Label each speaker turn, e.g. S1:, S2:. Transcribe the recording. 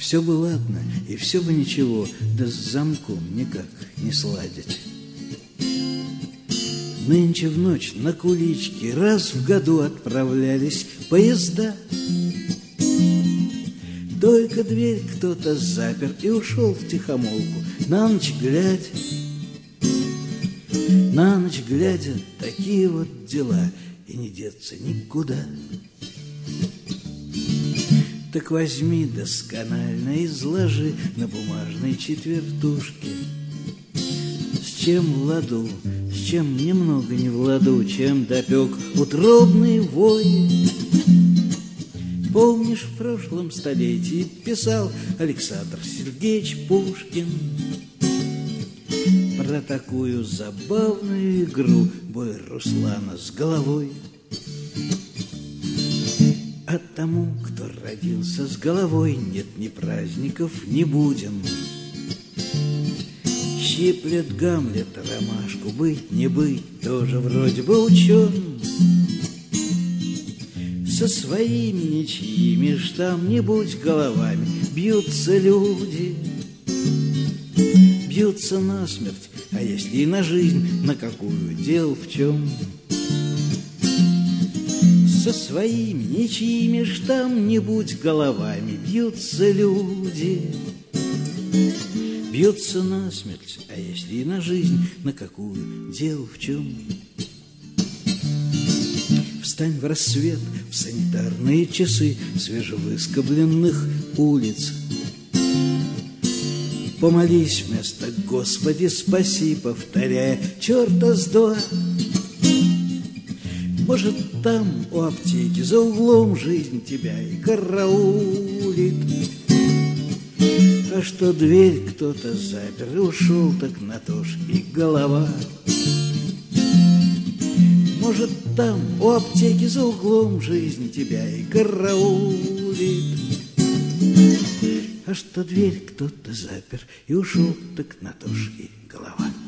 S1: Все бы ладно, и все бы ничего, да с замком никак не сладить. Нынче в ночь на кулички раз в году отправлялись поезда. Только дверь кто-то запер и ушел втихомолку, на ночь глядя. На ночь глядя, такие вот дела, и не деться никуда. Так возьми досконально, изложи на бумажной четвертушке, с чем в ладу, с чем немного не в ладу, чем допек утробный вой. Помнишь, в прошлом столетии писал Александр Сергеевич Пушкин про такую забавную игру бой Руслана с головой. А тому, кто родился с головой, нет ни праздников, ни буден. Щиплет Гамлет ромашку, быть не быть, тоже вроде бы учен. Со своими ничьими ж там не будь головами бьются люди, бьются насмерть, а если и на жизнь, на какую, дел в чем. Со своими ничьими ж там не будь головами бьются люди, бьются насмерть, а если и на жизнь, на какую, дел в чем. Встань в рассвет, в санитарные часы свежевыскобленных улиц. Помолись вместо «Господи, спаси», повторяя «черта с два». Может, там у аптеки за углом жизнь тебя и караулит. А что дверь кто-то запер и ушел, так на то ж и голова. Может, там у аптеки за углом жизнь тебя и караулит. А что дверь кто-то запер и ушел, так на то ж и голова.